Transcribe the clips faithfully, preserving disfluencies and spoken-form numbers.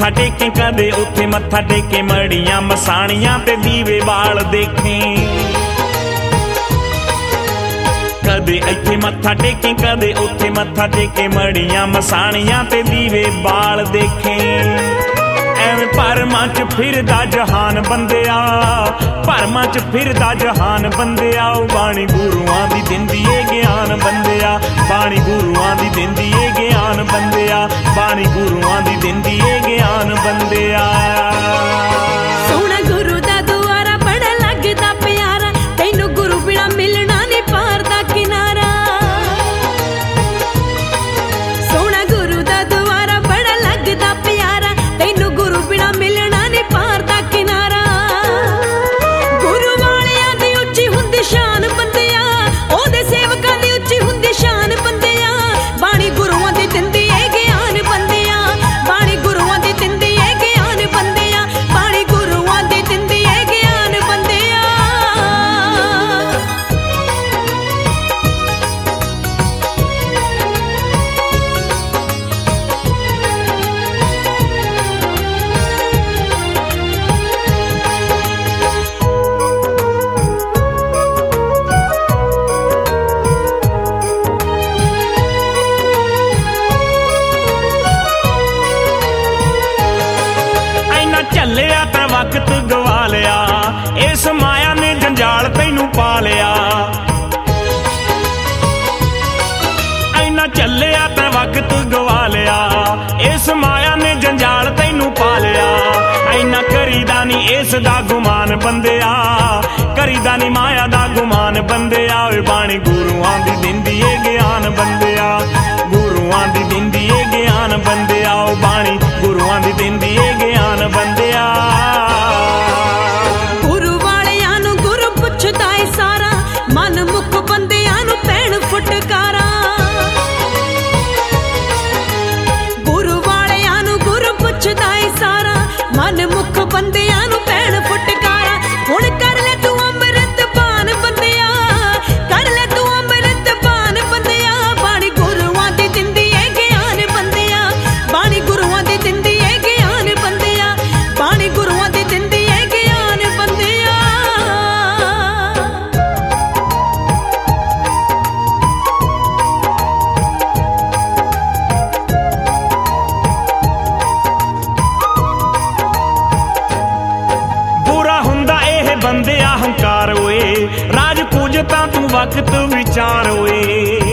टेके कदे उत्थे मत्था टेके मड़ियां मसाणियां ते दीवे बाल देखे कदे इत्थे मत्था टेके कदे उत्थे मत्था टेके मड़ियां मसाणियां ते दीवे बाल देखे एवें भरमां च फिरदा जहान बंदिया भरमां च फिरदा जहान बंदिया बाणी गुरुआं दी दिंदी ए ज्ञान बंदिया बाणी गुरुआं दी दिंदी ए ज्ञान बंदिया बाणी गुरुआं दी दिंदी ए ज्ञान बंदिया सोहना गुरु दा दुआरा बड़ा लगदा प्यारा तैनू गुरु बिना मिलना नहीं पार दा किनारा सोहना गुरु दा दुआरा बड़ा लगदा प्यारा तैनू गुरु बिना मिलना नहीं पार दा किनारा गुरु वालियां दी उच्ची हुंदी शान बंदिया ओदे सेवकां दी उच्ची हुंदी शान बंदिया बाणी गुरुआं दी दिंदी ए ज्ञान बंदिया बाणी गुरुआं दी दिंदी ए ज्ञान बंदिया बाणी गुरुआं दी दिंदी ए ज्ञान बंदिया झल्लिया ते वक्त गवा लिया इस माया ने जंजाल तैनू पा लिया ऐना झल्लिया ते वक्त गवा लिया इस माया ने जंजाल तैनू पा लिया ऐना करीदा नी इस दा गुमान बंदिया करीदा नी माया दा गुमान बंदिया बाणी गुरुआं दी दिंदी ए ज्ञान बंदिया गुरुआं दी दिंदी ए ज्ञान बंदिया बाणी गुरुआं दी दिंदी ए ज्ञान बंदिया गुरु वालियां नू गुरु पुछदा ए सारा मन मुख बंदियां नू पैण फुटकारा गुरु वालियां नू गुरु पुछदा ए सारा मन मुख बंदियां नू पैण फुटकारा हुण कर ले तू अमृत पान बंदिया कर ले तू अमृत पान बंदिया बाणी गुरुआं दी दिंदी ए ज्ञान बंदिया बाणी गुरुआं दी दिंदी ए ज्ञान बंदिया बाणी गुरुआं दी दिंदी ए ज्ञान बंदिया बुरा हुंदा एह बंदिया हंकार होए राज कुछ तां तू वक्त विचार होए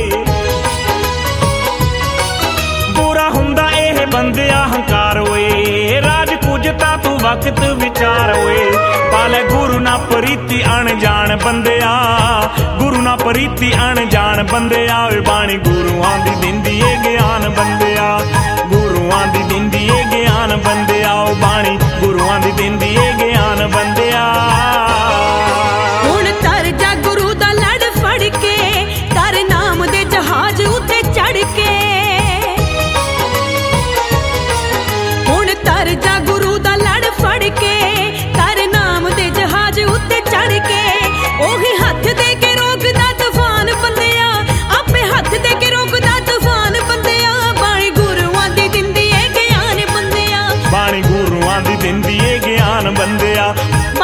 बुरा हुंदा एह बंदिया हंकार होए राज कुछ तां तू वक्त विचार होए पाले गुरु ना प्रीति अनजान बंदिया गुरु ना प्रीति अनजान बंदिया बाणी गुरुआं दी दिंदी ए ज्ञान बंदिया गुरुआं दी दिंदी ए ज्ञान बंदिया बाणी गुरुआं दी दिंदी ए ज्ञान बंदिया हुण तर जा गुरु दा लड़ फड़ के कर नाम दे जहाज उत्ते चढ़ के हुण तर जा गुरु दा लड़ फड़ के कर नाम दे जहाज उत्ते चढ़ के ओही हथ दे के रोकदा तूफान बंदिया आपे हथ दे के रोकदा तूफान बंदिया बाणी गुरुआं दी दिंदी ए ज्ञान बंदिया बाणी गुरुआं दी दिंदी ए ज्ञान बंदिया